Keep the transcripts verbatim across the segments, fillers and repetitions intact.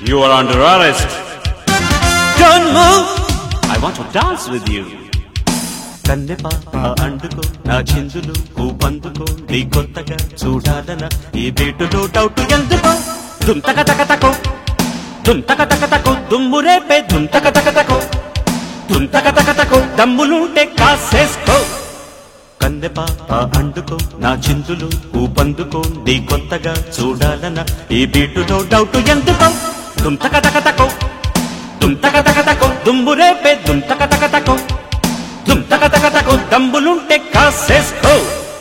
You are under arrest. Don't move. I want to dance with you. కన్నె పాప అండుకో నా చిందులు కూపందుకో నీ కొత్తగా చూడాలన ఈ బీటులో డౌట్ ఎందుకో దుంతక తక తకో దుంతక తక తకో దుమ్ము రేపే దుంతక తక తకో దుంతక తక తకో దమ్ములుంటే కాసేసుకో కన్నె పాప అండుకో నా చిందులు కూపందుకో నీ కొత్తగా చూడాలన ఈ బీటులో డౌట్ ఎందుకో దుంతక తక తకో దుంతక తక తకో దుమ్ము రేపే దుంతక తక తకో దుంతక తక తకో దమ్ములుంటే కాసేసుకో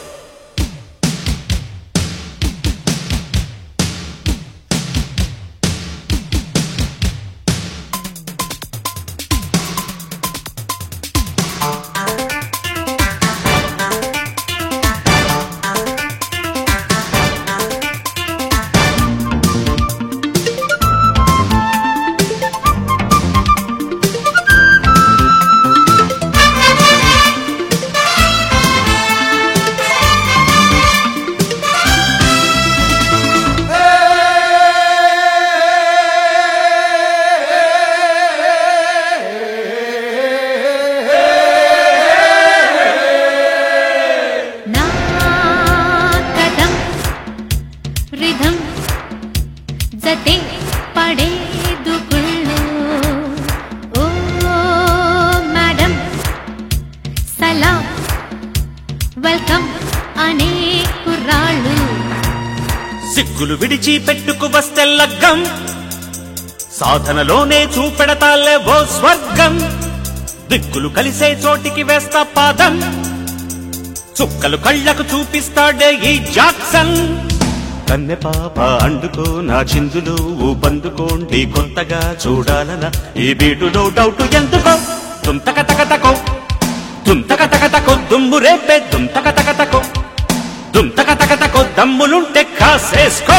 జతే పడేదు కుళ్ళు ఓ మేడం సలాం వెల్కమ్ అనే కుర్రాళ్ళు సిగ్గులు విడిచి పెట్టుకు వస్తే లగ్గం సాధనలోనే చూపెడతాలే ఓ స్వర్గం దిక్కులు కలిసే చోటికి వేస్తా పాదం చుక్కలు కళ్ళకు చూపిస్తాడే ఈ జాక్సన్ కన్నె పాప అండుకో నా చిందులు ఊపందుకోండి కొత్తగా చూడాలన ఈ బీటులో డౌట్ ఎందుకో దుంతక తక తకో దుంతక తక తకో దుమ్ము రేపే దుంతక తక తకో దుంతక తక తకో దమ్ములుంటే కాసేసుకో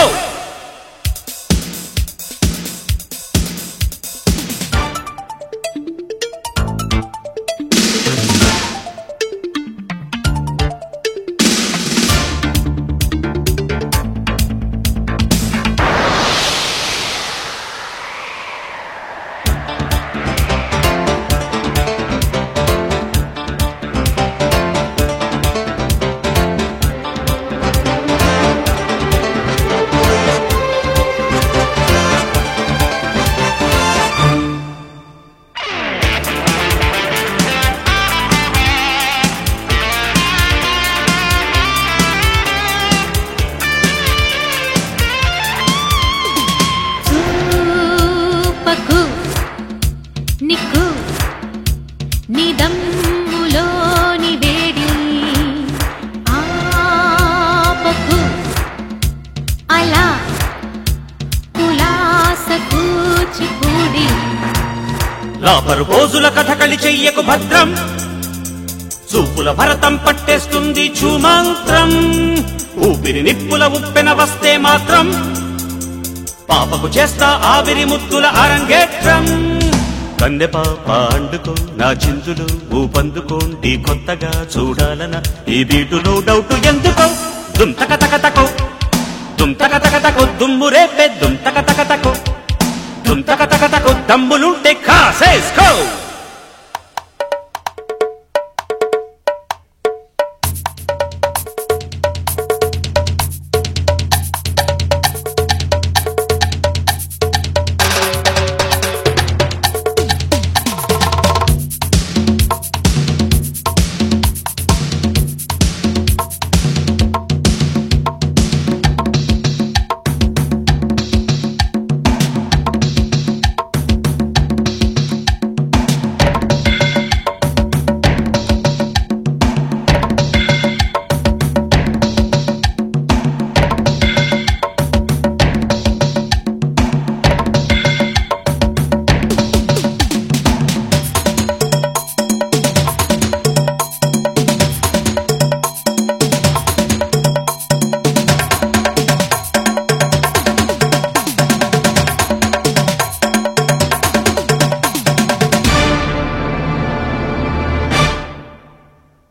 నిక్కు నీ దమ్ములోని వేడి ఆపకు అలా కులాస కూచిపూడి లాపరు రోజుల కథకళి చెయ్యకు భద్రం చూపుల భరతం పట్టేస్తుంది చూమంత్రం ఊపిరి నిప్పుల ఉప్పెన వస్తే మాత్రం పాపకు చేస్తా ఆవిరి ముత్తుల అరంగేట్రం కన్నె పాప అండుకో నా చిందులు ఊపందుకోండి కొత్తగా చూడాలన ఈ బీటులో డౌట్ ఎందుకో దుంతక తక తకో దుంతక తక తకో దుమ్ము రేపే దుంతక తక తకో దుంతక తక తకో దమ్ములుంటే కాసేసుకో